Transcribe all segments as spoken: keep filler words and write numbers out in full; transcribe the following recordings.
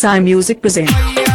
Sai Music present.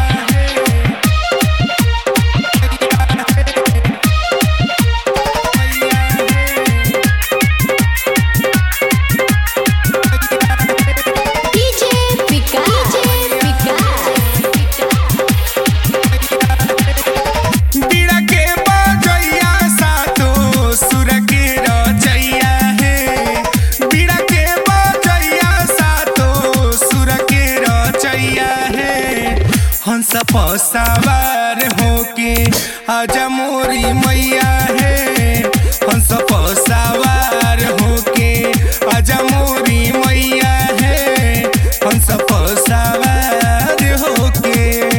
हंस सवार होके आजा मोरी मैया है। हंस सवार होके आजा मोरी मैया है। हंस सवार होके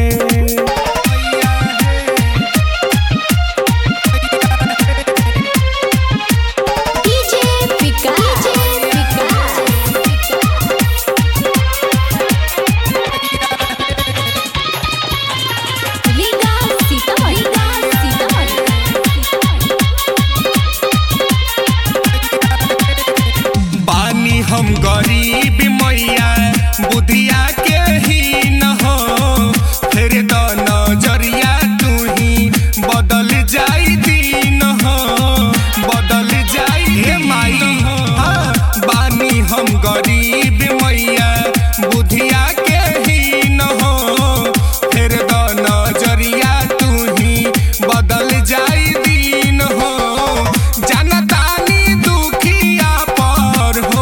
हम गरीब मैया बुधिया के ही न हो। फिर द नजरिया तू ही बदल जाई दीन हो। बदल जाई हे माई हाँ। बानी हम गरीब मैया बुधिया के ही न हो। फिर द नजरिया तू ही बदल जाई दीन हो। जनतानी दुखिया पर हो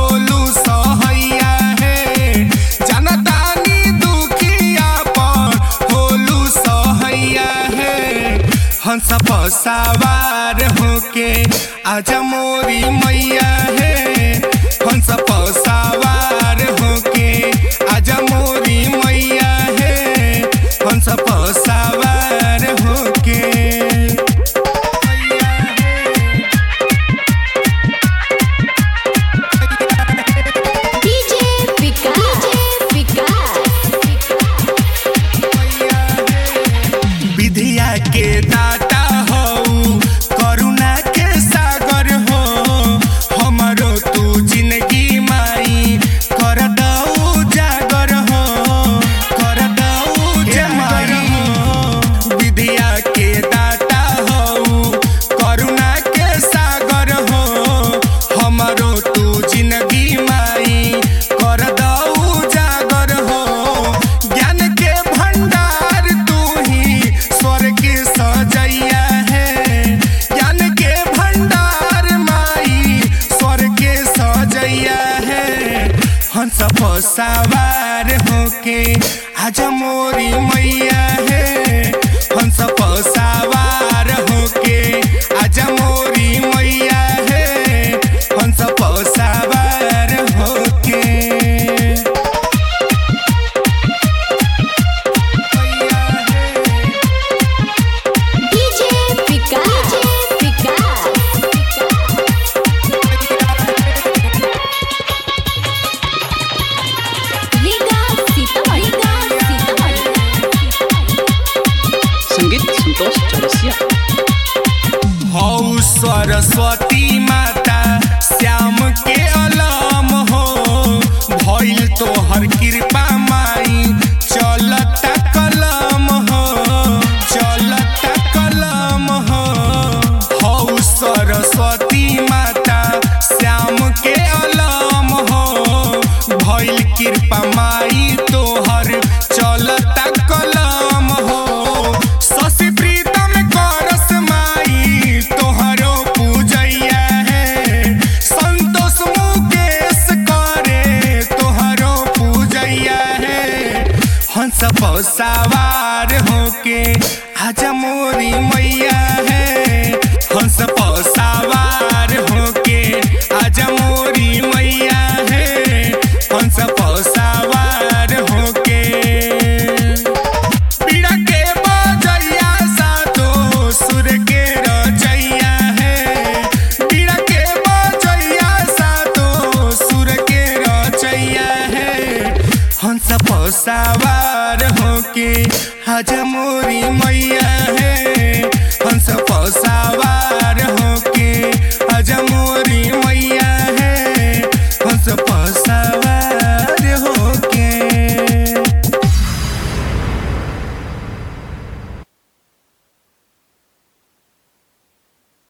हंस सवार होके आजा मोरी मैया है। हंस सवार होके आजा मोरी मैया है। हंस सवार होके विधिया के दाता हो करुणा के सागर हो। हमरो तू जिंदगी माई कर दऊ जागर हो। कर दऊ जागर हो। विधिया के दाता हो करुणा के सागर हो। हमरो तू जिंदगी माई कर दऊ जागर हो। ज्ञान के भंडार तू ही स्वर्ग सजैया है। ज्ञान के भंडार माई स्वर्ग सजैया है। हंस सवार होके आजा मोरी मैया है। हंस सवार होके आजा मोरी मैया है। हंस सवार होके संगीत संतोष चौरसिया। हौ सरस्वती माता श्याम के अलम हो। भइल तोहर कृपा माई चलता कलम हो। चलता कलम हो। हौ सरस्वती माता श्याम के अलम हो। भइल कृपा माई तोहर चलता कलम हो। शशि प्रीतम करस माई तोहरो पूजैया है। संतोष मुकेश करे तोहरो पूजैया है। हंस सवार होके आजा मोरी मैया है। हंस सवार होके आजा मोरी मैया है। हंस सवार होके पीड़ा के बजैया सातो सुर के रचैया है। पीड़ा के बजैया सातो सुर के रचैया है। हंस सवार होके आजा मोरी मैया है। हंस सवार होके आजा मोरी मैया